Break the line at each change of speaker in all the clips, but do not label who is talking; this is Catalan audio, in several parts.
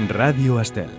Ràdio Estel.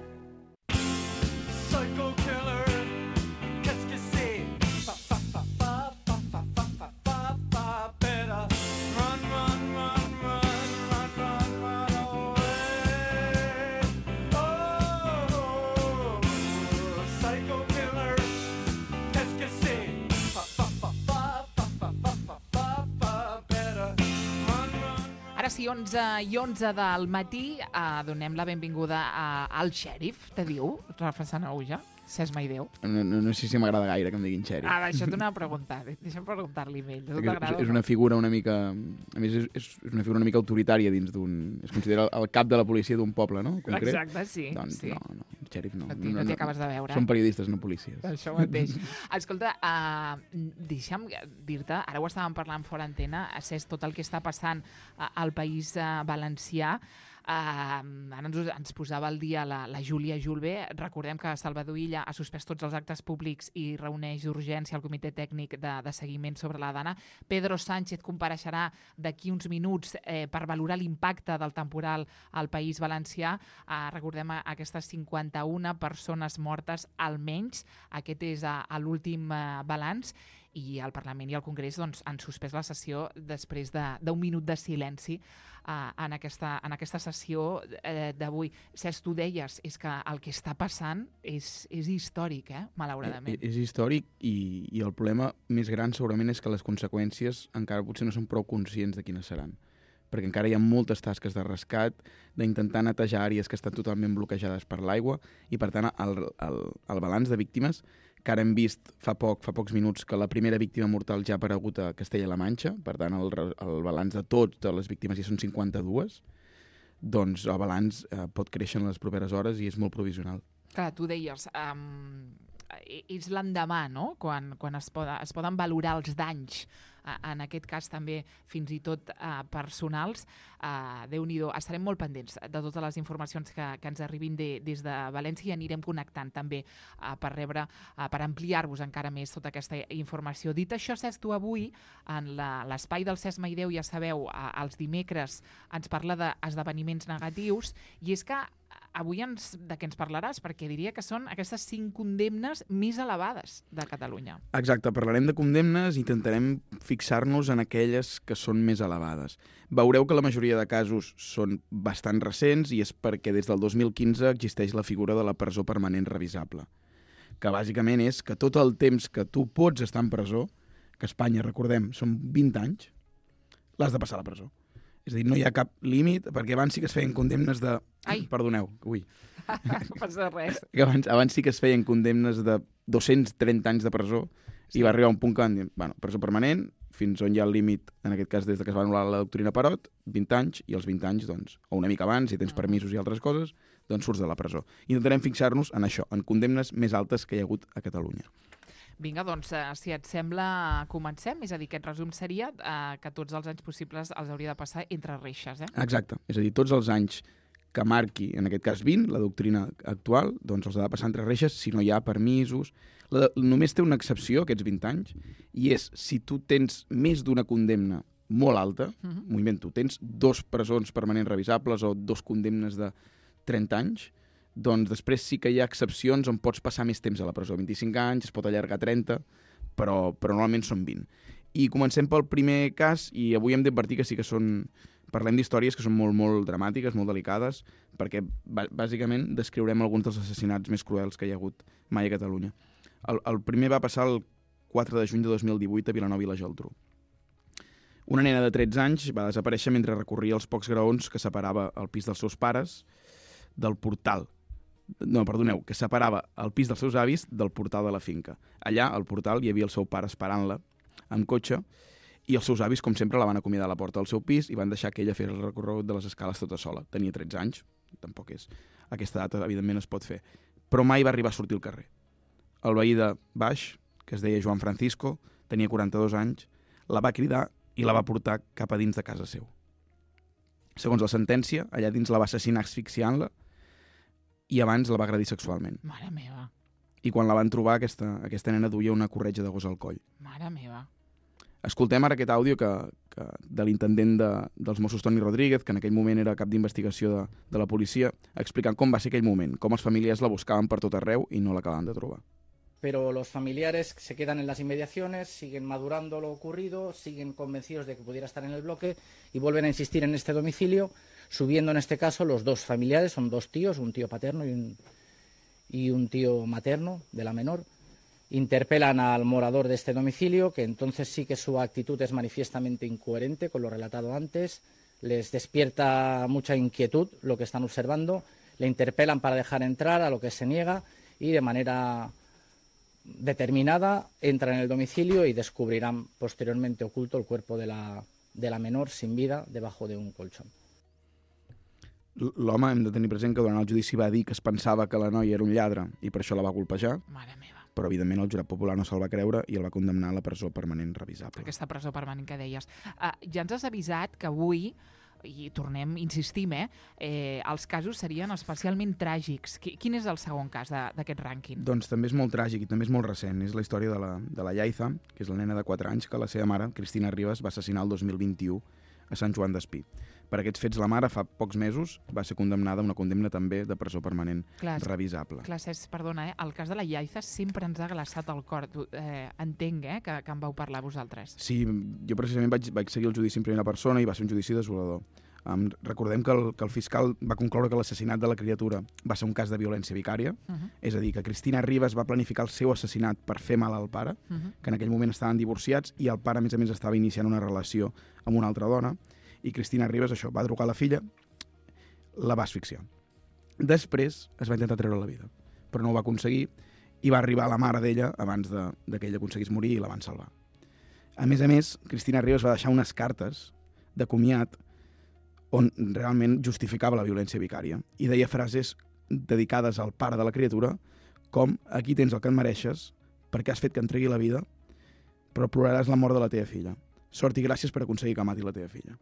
Ara sí, 11:11 del matí, donem la benvinguda al xèrif, te diu, refrescant ja, Cesc Maideu.
No sé si m'agrada gaire que em diguin xèrif.
Ara, això t'ho anava a preguntar, deixa'm preguntar-li a ell.
És una figura una mica... A més, és una figura una mica autoritària dins d'un... Es considera el cap de la policia d'un poble, no? Concret.
Exacte, sí.
Doncs
sí.
no, xèrif no.
No t'hi acabes de veure.
Són periodistes, no policies.
Això mateix. Escolta, deixa'm dir-te, ara ho estàvem parlant fora antena, Cesc, tot el que està passant al País Valencià. Ara ens posava al dia la Júlia Julbé. Recordem que Salvador Illa ha suspès tots els actes públics i reuneix d'urgència el comitè tècnic de seguiment sobre la dana. Pedro Sánchez compareixerà d'aquí uns minuts per valorar l'impacte del temporal al País Valencià. Recordem aquestes 51 persones mortes almenys. Aquest és l'últim balanç. I el Parlament i el Congrés han suspès la sessió després d'un minut de silenci en aquesta sessió d'avui. Cesc, tu deies, és que el que està passant és històric, malauradament.
És històric i el problema més gran segurament és que les conseqüències encara potser no són prou conscients de quines seran. Perquè encara hi ha moltes tasques de rescat, d'intentar netejar àrees que estan totalment bloquejades per l'aigua i, per tant, el balanç de víctimes, que ara hem vist fa pocs minuts que la primera víctima mortal ja ha aparegut a Castella-La Manxa, per tant, el balanç de totes les víctimes ja són 52, doncs el balanç pot créixer en les properes hores i és molt provisional.
Clar, tu deies, és l'endemà, no?, quan es poden valorar els danys, en aquest cas també fins i tot personals. Déu-n'hi-do, estarem molt pendents de totes les informacions que ens arribin des de València i anirem connectant també per ampliar-vos encara més tota aquesta informació. Dit això, Cesc, tu avui en l'espai del Cesc Maideu, ja sabeu, els dimecres ens parla d'esdeveniments negatius, i és que avui de què ens parlaràs? Perquè diria que són aquestes 5 condemnes més elevades de Catalunya.
Exacte, parlarem de condemnes i intentarem fixar-nos en aquelles que són més elevades. Veureu que la majoria de casos són bastant recents i és perquè des del 2015 existeix la figura de la presó permanent revisable, que bàsicament és que tot el temps que tu pots estar en presó, que a Espanya, recordem, són 20 anys, l'has de passar a la presó. És a dir, no hi ha cap límit, perquè abans sí que es feien condemnes de...
Ai!
Perdoneu, ui.
No passa res.
Abans sí que es feien condemnes de 230 anys de presó i va arribar un punt que van dir, presó permanent, fins on hi ha el límit, en aquest cas des que es va anul·lar la doctrina Parot, 20 anys, i els 20 anys, doncs, o una mica abans, si tens permisos i altres coses, doncs surts de la presó. Intentarem fixar-nos en això, en condemnes més altes que hi ha hagut a Catalunya.
Vinga, doncs, si et sembla, comencem. És a dir, aquest resum seria que tots els anys possibles els hauria de passar entre reixes,
Exacte. És a dir, tots els anys que marqui, en aquest cas 20, la doctrina actual, doncs els ha de passar entre reixes si no hi ha permisos. Només té una excepció, aquests 20 anys, i és si tu tens més d'una condemna molt alta, m'ho invento, tens 2 presons permanents revisables o 2 condemnes de 30 anys, doncs després sí que hi ha excepcions on pots passar més temps a la presó. 25 anys, es pot allargar 30, però normalment són 20. I comencem pel primer cas, i avui hem d'advertir que sí que parlem d'històries que són molt, molt dramàtiques, molt delicades, perquè bàsicament descriurem alguns dels assassinats més cruels que hi ha hagut mai a Catalunya. El primer va passar el 4 de juny de 2018 a Vilanova i la Geltrú. Una nena de 13 anys va desaparèixer mentre recorria els pocs graons que separava el pis dels seus pares del portal. Que separava el pis dels seus avis del portal de la finca. Allà, al portal, hi havia el seu pare esperant-la amb cotxe i els seus avis, com sempre, la van acomiadar a la porta del seu pis i van deixar que ella fes el recorregut de les escales tota sola. Tenia 13 anys, tampoc és. A aquesta data, evidentment, es pot fer. Però mai va arribar a sortir al carrer. El veí de baix, que es deia Joan Francisco, tenia 42 anys, la va cridar i la va portar cap a dins de casa seu. Segons la sentència, allà dins la va assassinar asfixiant-la i abans la va agredir sexualment.
Mare meva.
I quan la van trobar, aquesta nena duia una corretja de gos al coll.
Mare meva.
Escoltem ara aquest àudio de l'intendent dels Mossos, Toni Rodríguez, que en aquell moment era cap d'investigació de la policia, explicant com va ser aquell moment, com els familiars la buscaven per tot arreu i no l'acabaven de trobar.
Pero los familiares se quedan en las inmediaciones, siguen madurando lo ocurrido, siguen convencidos de que pudiera estar en el bloque y vuelven a insistir en este domicilio, subiendo en este caso los dos familiares, son dos tíos, un tío paterno y un tío materno de la menor. Interpelan al morador de este domicilio, que entonces sí que su actitud es manifiestamente incoherente con lo relatado antes, les despierta mucha inquietud lo que están observando, le interpelan para dejar entrar, a lo que se niega, y de manera determinada entra en el domicilio y descubrirán posteriormente oculto el cuerpo de la menor sin vida debajo de un colchón.
L'home, hem de tenir present que durant el judici va dir que es pensava que la noia era un lladre i per això la va colpejar,
Mare meva.
però evidentment el jurat popular no se'l va creure i el va condemnar a la presó permanent revisable.
Aquesta presó permanent que deies. Ja ens has avisat que avui, i tornem, insistim, els casos serien especialment tràgics. Quin és el segon cas d'aquest rànquing?
Doncs també és molt tràgic i també és molt recent. És la història de la Yaiza, que és la nena de 4 anys, que la seva mare, Cristina Ribas, va assassinar el 2021 a Sant Joan d'Espí. Per aquests fets, la mare, fa pocs mesos, va ser condemnada a una condemna també de presó permanent revisable.
Clar, Cesc, perdona, el cas de la Yaiza sempre ens ha glaçat el cor. Entenc que en vau parlar vosaltres.
Sí, jo precisament vaig seguir el judici en primera persona i va ser un judici desolador. Recordem que el fiscal va concloure que l'assassinat de la criatura va ser un cas de violència vicària, és a dir, que Cristina Ribas va planificar el seu assassinat per fer mal al pare, que en aquell moment estaven divorciats i el pare, a més, estava iniciant una relació amb una altra dona, i Cristina Ribas, això, va drogar la filla, la va asfixiar. Després es va intentar treure la vida, però no ho va aconseguir i va arribar la mare d'ella abans que ella aconseguís morir i la van salvar. A més, Cristina Ribas va deixar unes cartes de comiat on realment justificava la violència vicària i deia frases dedicades al pare de la criatura com «Aquí tens el que et mereixes perquè has fet que em tregui la vida, però ploraràs la mort de la teva filla. Sort i gràcies per aconseguir que mati la teva filla».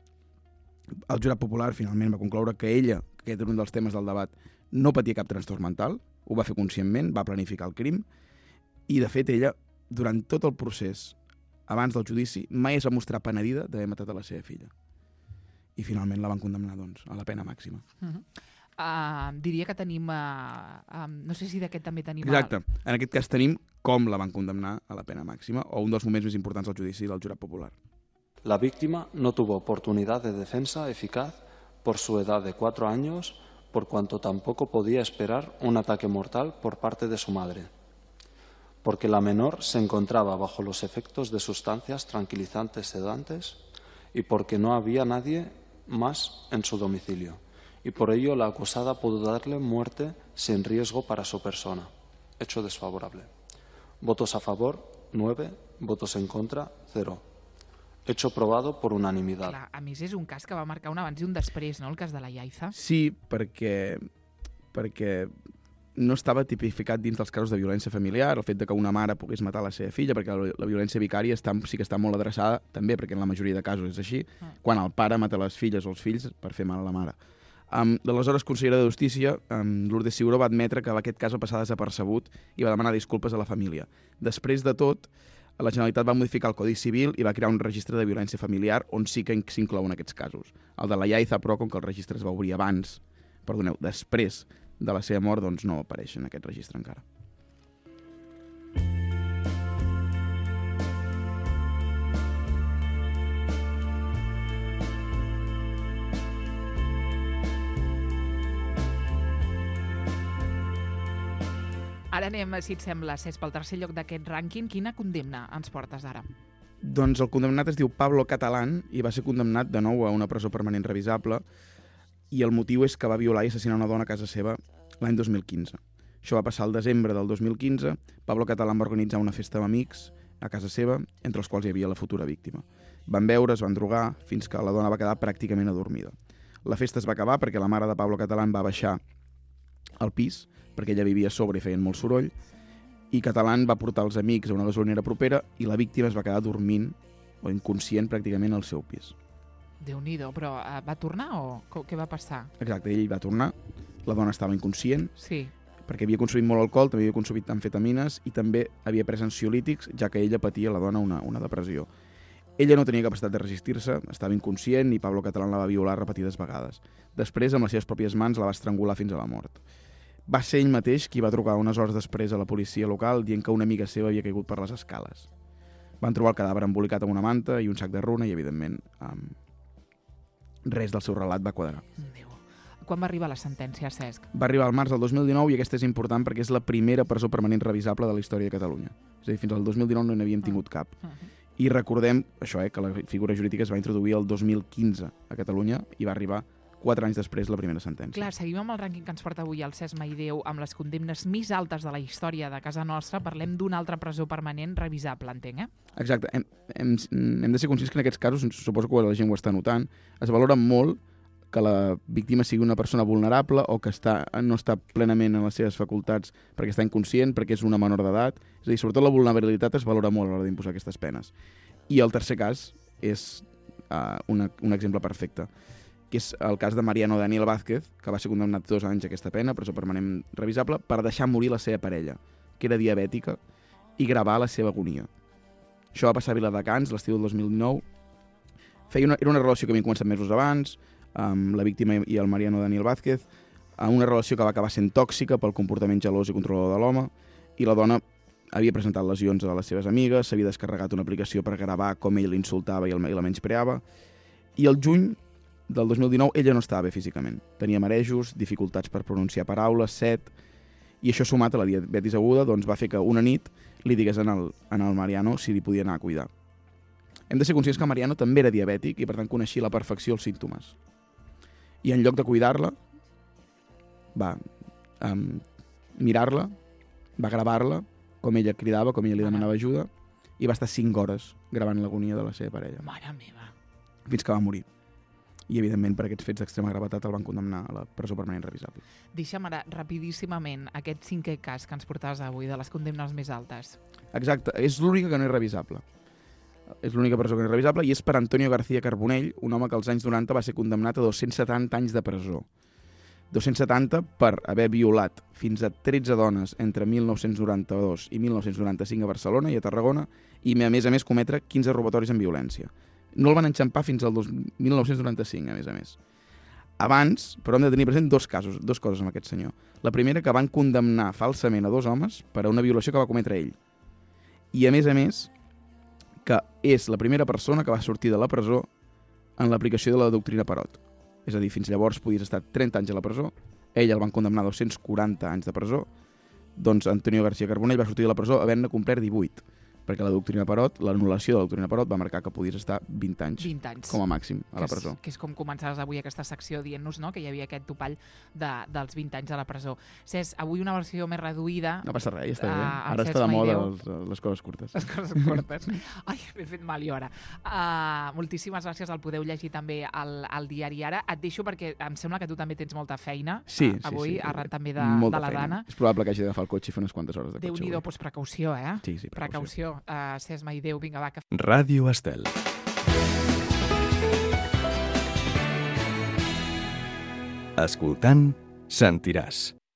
El jurat popular finalment va concloure que ella, que aquest era un dels temes del debat, no patia cap trastorn mental, ho va fer conscientment, va planificar el crim i, de fet, ella, durant tot el procés, abans del judici, mai es va mostrar penedida d'haver matat a la seva filla. I finalment la van condemnar, doncs, a la pena màxima.
Diria que tenim... no sé si d'aquest també tenim...
Exacte. En aquest cas tenim com la van condemnar a la pena màxima, o un dels moments més importants del judici del jurat popular.
La víctima no tuvo oportunidad de defensa eficaz por su edad de 4 años, por cuanto tampoco podía esperar un ataque mortal por parte de su madre, porque la menor se encontraba bajo los efectos de sustancias tranquilizantes sedantes y porque no había nadie más en su domicilio, y por ello la acusada pudo darle muerte sin riesgo para su persona. Hecho desfavorable. Votos a favor, 9. Votos en contra, 0. Hecho probado por unanimidad.
Clar, a més, és un cas que va marcar un abans i un després, no?, el cas de la Yaiza.
Sí, perquè no estava tipificat dins dels casos de violència familiar, el fet de que una mare pogués matar la seva filla, perquè la violència vicària sí que està molt adreçada, també perquè en la majoria de casos és així, quan el pare mata les filles o els fills per fer mal a la mare. L'aleshores consellera de Justícia, Lourdes Ciuró, va admetre que aquest cas va passar desapercebut i va demanar disculpes a la família. Després de tot, la Generalitat va modificar el Codi Civil i va crear un registre de violència familiar on sí que s'inclouen aquests casos. El de la Yaiza, però, com que el registre es va obrir després de la seva mort, doncs no apareix en aquest registre encara.
Ara anem, si et sembla, Cesc, pel tercer lloc d'aquest rànquing. Quina condemna ens portes ara?
Doncs el condemnat es diu Pablo Catalán i va ser condemnat de nou a una presó permanent revisable i el motiu és que va violar i assassinar una dona a casa seva l'any 2015. Això va passar al desembre del 2015. Pablo Catalán va organitzar una festa d'amics a casa seva, entre els quals hi havia la futura víctima. Van beure, es van drogar, fins que la dona va quedar pràcticament adormida. La festa es va acabar perquè la mare de Pablo Catalán va baixar al pis, perquè ella vivia a sobre i feien molt soroll, i Catalán va portar els amics a una gasolinera propera i la víctima es va quedar dormint o inconscient pràcticament al seu pis.
Déu-n'hi-do, però va tornar o què va passar?
Exacte, ell va tornar, la dona estava inconscient,
Sí.
perquè havia consumit molt alcohol, també havia consumit amfetamines i també havia pres ansiolítics, ja que ella patia, la dona, una depressió. Ella no tenia capacitat de resistir-se, estava inconscient i Pablo Catalán la va violar repetides vegades. Després, amb les seves pròpies mans, la va estrangular fins a la mort. Va ser ell mateix qui va trucar unes hores després a la policia local dient que una amiga seva havia caigut per les escales. Van trobar el cadàver embolicat amb una manta i un sac de runa i, evidentment, res del seu relat va quadrar.
Déu. Quan va arribar la sentència, Cesc?
Va arribar al març del 2019 i aquesta és important perquè és la primera presó permanent revisable de la història de Catalunya. És a dir, fins al 2019 no n'havíem tingut cap. I recordem això, que la figura jurídica es va introduir el 2015 a Catalunya i va arribar 4 anys després la primera sentència.
Clar, seguim amb el rànquing que ens porta avui el Cesc Maideu, amb les condemnes més altes de la història de casa nostra. Parlem d'una altra presó permanent revisable, entenc,
Exacte. Hem de ser conscients que en aquests casos, suposo que la gent ho està notant, es valora molt que la víctima sigui una persona vulnerable o que no està plenament en les seves facultats perquè està inconscient, perquè és una menor d'edat. És a dir, sobretot la vulnerabilitat es valora molt a l'hora d'imposar aquestes penes. I el tercer cas és un exemple perfecte, que és el cas de Mariano Daniel Vázquez, que va ser condemnat 2 anys a aquesta pena, presó permanent revisable, per deixar morir la seva parella, que era diabètica, i gravar la seva agonia. Això va passar a Viladecans l'estiu del 2019. Era una relació que havia començat mesos abans, amb la víctima i el Mariano Daniel Vázquez, una relació que va acabar sent tòxica pel comportament gelós i controlador de l'home, i la dona havia presentat lesions a les seves amigues, s'havia descarregat una aplicació per gravar com ell l'insultava i la menyspreava, i el juny del 2019 ella no estava bé físicament. Tenia marejos, dificultats per pronunciar paraules, set, i això sumat a la diabetis aguda va fer que una nit li digués en el Mariano si li podia anar a cuidar. Hem de ser conscients que el Mariano també era diabètic i per tant coneixia a la perfecció els símptomes. I en lloc de cuidar-la, va mirar-la, va gravar-la, com ella cridava, com ella li demanava ajuda, i va estar 5 hores gravant l'agonia de la seva parella.
Mare meva.
Fins que va morir. I, evidentment, per aquests fets d'extrema gravetat el van condemnar a la presó permanent revisable.
Deixa'm ara, rapidíssimament, aquest 5è cas que ens portaves avui, de les condemnes més altes.
Exacte, és l'única que no és revisable. És l'única presó que no és revisable i és per Antonio García Carbonell, un home que als anys 90 va ser condemnat a 270 anys de presó. 270 per haver violat fins a 13 dones entre 1992 i 1995 a Barcelona i a Tarragona i, a més, cometre 15 robatoris amb violència. No el van enxampar fins al 1995, a més. Abans, però hem de tenir present dues coses amb aquest senyor. La primera, que van condemnar falsament a 2 homes per a una violació que va cometre ell. I, a més, que és la primera persona que va sortir de la presó en l'aplicació de la doctrina Parot. És a dir, fins llavors podies estar 30 anys a la presó, ell el van condemnar a 240 anys de presó, doncs Antonio García Carbonell va sortir de la presó havent-ne complert 18, perquè la doctrina Parot, l'anul·lació de la doctrina Parot va marcar que podies estar 20 anys com a màxim a la presó.
Que és com començaves avui aquesta secció dient-nos, no?, que hi havia aquest topall dels 20 anys a la presó. Cesc, avui una versió més reduïda.
No passa res, ja està bé. Ara està de moda les coses curtes.
Les coses curtes. Ai, m'he fet mal jo ara. Moltíssimes gràcies, el podeu llegir també al diari Ara. Et deixo perquè em sembla que tu també tens molta feina avui, arran també de la Dana.
És probable que hagi d'agafar el cotxe i fer unes quantes hores de cotxe.
Déu-n'hi-do, doncs precaució,
Sí,
precaució. Cesc Maideu, vinga, va.
Ràdio Estel. Escoltant, sentiràs.